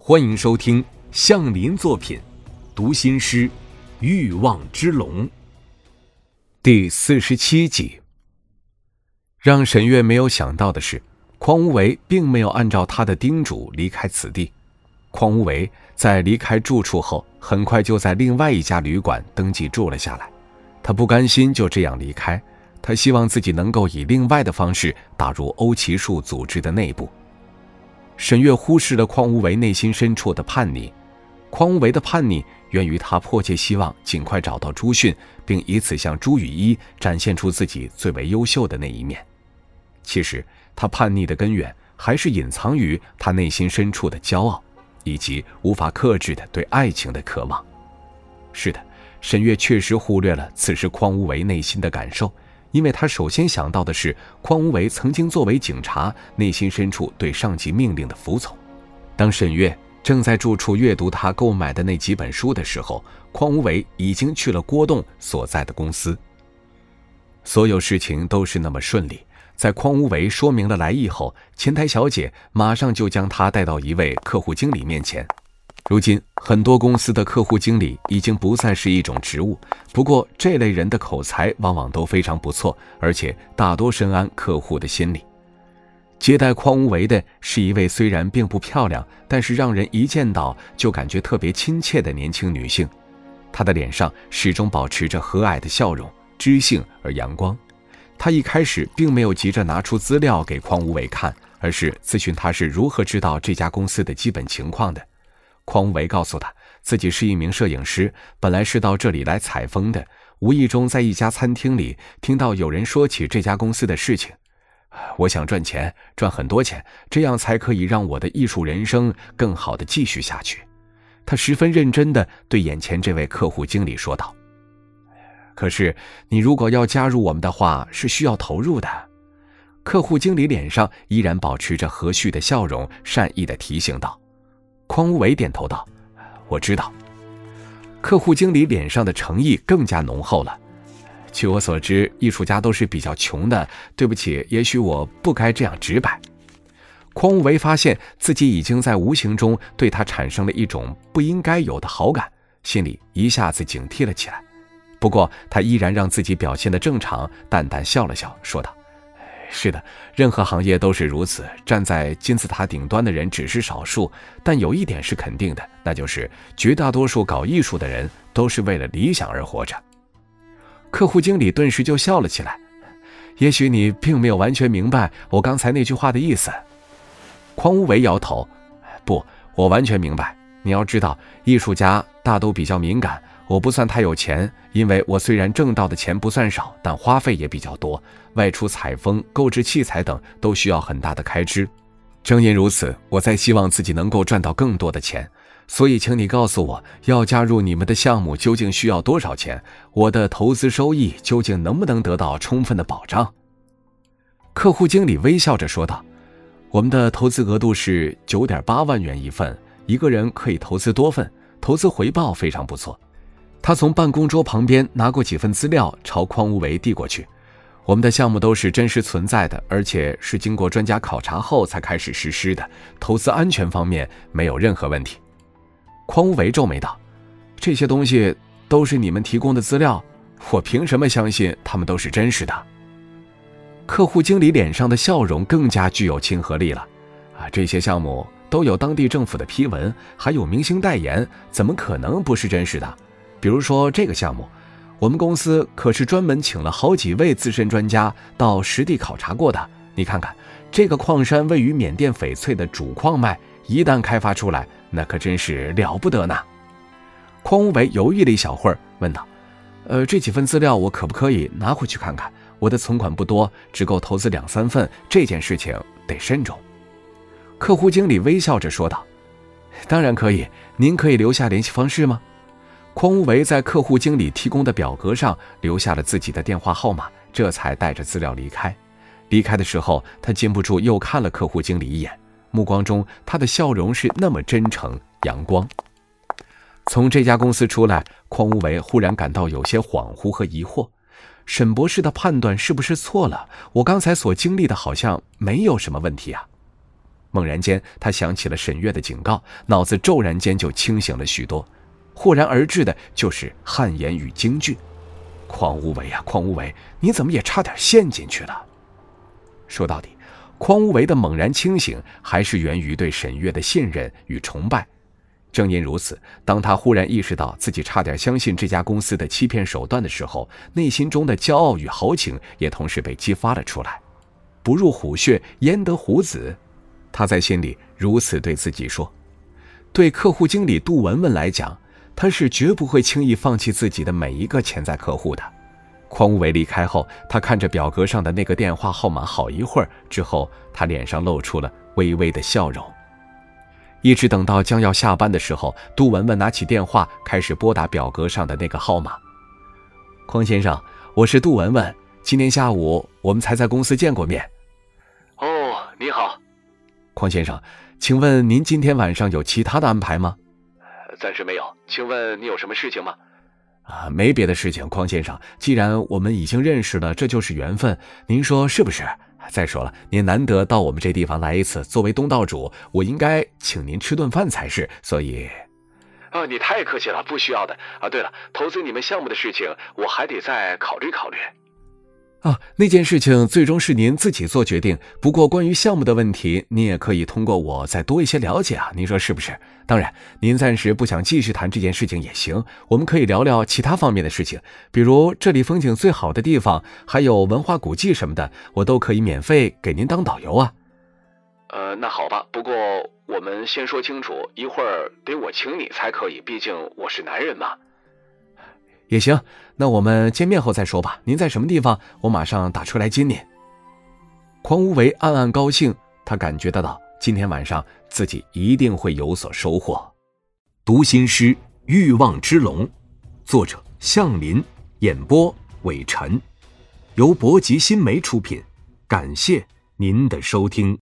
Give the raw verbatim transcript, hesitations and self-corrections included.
欢迎收听向林作品读心师欲望之龙第四十七集。让沈月没有想到的是，匡无为并没有按照他的叮嘱离开此地。匡无为在离开住处后，很快就在另外一家旅馆登记住了下来。他不甘心就这样离开，他希望自己能够以另外的方式打入欧奇树组织的内部。沈月忽视了匡无为内心深处的叛逆，匡无为的叛逆源于他迫切希望尽快找到朱迅，并以此向朱雨一展现出自己最为优秀的那一面。其实他叛逆的根源还是隐藏于他内心深处的骄傲，以及无法克制的对爱情的渴望。是的，沈月确实忽略了此时匡无为内心的感受，因为他首先想到的是匡无为曾经作为警察，内心深处对上级命令的服从。当沈月正在住处阅读他购买的那几本书的时候，匡无为已经去了郭栋所在的公司。所有事情都是那么顺利，在匡无为说明了来意后，前台小姐马上就将他带到一位客户经理面前。如今很多公司的客户经理已经不再是一种职务，不过这类人的口才往往都非常不错，而且大多深谙客户的心理。接待匡无为的是一位虽然并不漂亮，但是让人一见到就感觉特别亲切的年轻女性。她的脸上始终保持着和蔼的笑容，知性而阳光。她一开始并没有急着拿出资料给匡无为看，而是咨询他是如何知道这家公司的基本情况的。匡无为告诉他，自己是一名摄影师，本来是到这里来采风的，无意中在一家餐厅里听到有人说起这家公司的事情。我想赚钱，赚很多钱，这样才可以让我的艺术人生更好地继续下去。他十分认真地对眼前这位客户经理说道。可是你如果要加入我们的话，是需要投入的。客户经理脸上依然保持着和煦的笑容，善意地提醒道。匡无为点头道，我知道。客户经理脸上的诚意更加浓厚了。据我所知，艺术家都是比较穷的，对不起，也许我不该这样直白。匡无为发现自己已经在无形中对他产生了一种不应该有的好感，心里一下子警惕了起来。不过他依然让自己表现得正常，淡淡笑了笑，说道，是的，任何行业都是如此，站在金字塔顶端的人只是少数，但有一点是肯定的，那就是绝大多数搞艺术的人都是为了理想而活着。客户经理顿时就笑了起来，也许你并没有完全明白我刚才那句话的意思。匡无为摇头，不，我完全明白。你要知道，艺术家大都比较敏感，我不算太有钱，因为我虽然挣到的钱不算少，但花费也比较多，外出采风、购置器材等都需要很大的开支。正因如此，我才希望自己能够赚到更多的钱。所以请你告诉我，要加入你们的项目究竟需要多少钱？我的投资收益究竟能不能得到充分的保障？客户经理微笑着说道，我们的投资额度是 九点八万元一份，一个人可以投资多份，投资回报非常不错。他从办公桌旁边拿过几份资料，朝匡无为递过去。我们的项目都是真实存在的，而且是经过专家考察后才开始实施的，投资安全方面没有任何问题。匡无为皱眉道，这些东西都是你们提供的资料，我凭什么相信他们都是真实的？客户经理脸上的笑容更加具有亲和力了。啊，这些项目都有当地政府的批文，还有明星代言，怎么可能不是真实的？比如说这个项目，我们公司可是专门请了好几位资深专家到实地考察过的。你看看，这个矿山位于缅甸翡翠的主矿脉，一旦开发出来，那可真是了不得呢。匡无为犹豫了一小会儿，问道，呃，这几份资料我可不可以拿回去看看？我的存款不多，只够投资两三份，这件事情得慎重。客户经理微笑着说道，当然可以，您可以留下联系方式吗？匡无为在客户经理提供的表格上留下了自己的电话号码，这才带着资料离开。离开的时候，他禁不住又看了客户经理一眼，目光中他的笑容是那么真诚阳光。从这家公司出来，匡无为忽然感到有些恍惚和疑惑，沈博士的判断是不是错了？我刚才所经历的好像没有什么问题啊。 猛然间，他想起了沈月的警告，脑子骤然间就清醒了许多。豁然而至的就是汗颜与惊惧。匡无为啊，匡无为，你怎么也差点陷进去了？说到底，匡无为的猛然清醒，还是源于对沈月的信任与崇拜。正因如此，当他忽然意识到自己差点相信这家公司的欺骗手段的时候，内心中的骄傲与豪情也同时被激发了出来。不入虎穴，焉得虎子？他在心里如此对自己说。对客户经理杜文文来讲，他是绝不会轻易放弃自己的每一个潜在客户的。匡无为离开后，他看着表格上的那个电话号码好一会儿之后，他脸上露出了微微的笑容。一直等到将要下班的时候，杜文文拿起电话开始拨打表格上的那个号码。匡先生，我是杜文文，今天下午我们才在公司见过面。 哦，你好。 匡先生，请问您今天晚上有其他的安排吗？ 暂时没有，请问你有什么事情吗？ 啊，没别的事情，匡先生，既然我们已经认识了，这就是缘分，您说是不是？再说了，您难得到我们这地方来一次，作为东道主，我应该请您吃顿饭才是，所以…… 哦，你太客气了，不需要的。啊，对了，投资你们项目的事情，我还得再考虑考虑。 啊，那件事情最终是您自己做决定，不过关于项目的问题，您也可以通过我再多一些了解啊，您说是不是？当然，您暂时不想继续谈这件事情也行，我们可以聊聊其他方面的事情，比如这里风景最好的地方，还有文化古迹什么的，我都可以免费给您当导游啊。 呃，那好吧，不过我们先说清楚，一会儿得我请你才可以，毕竟我是男人嘛。 也行，那我们见面后再说吧。您在什么地方？我马上打车来接您。匡无为暗暗高兴，他感觉得到今天晚上自己一定会有所收获。读心师，欲望之龙，作者向林，演播伟晨，由博吉新媒出品。感谢您的收听。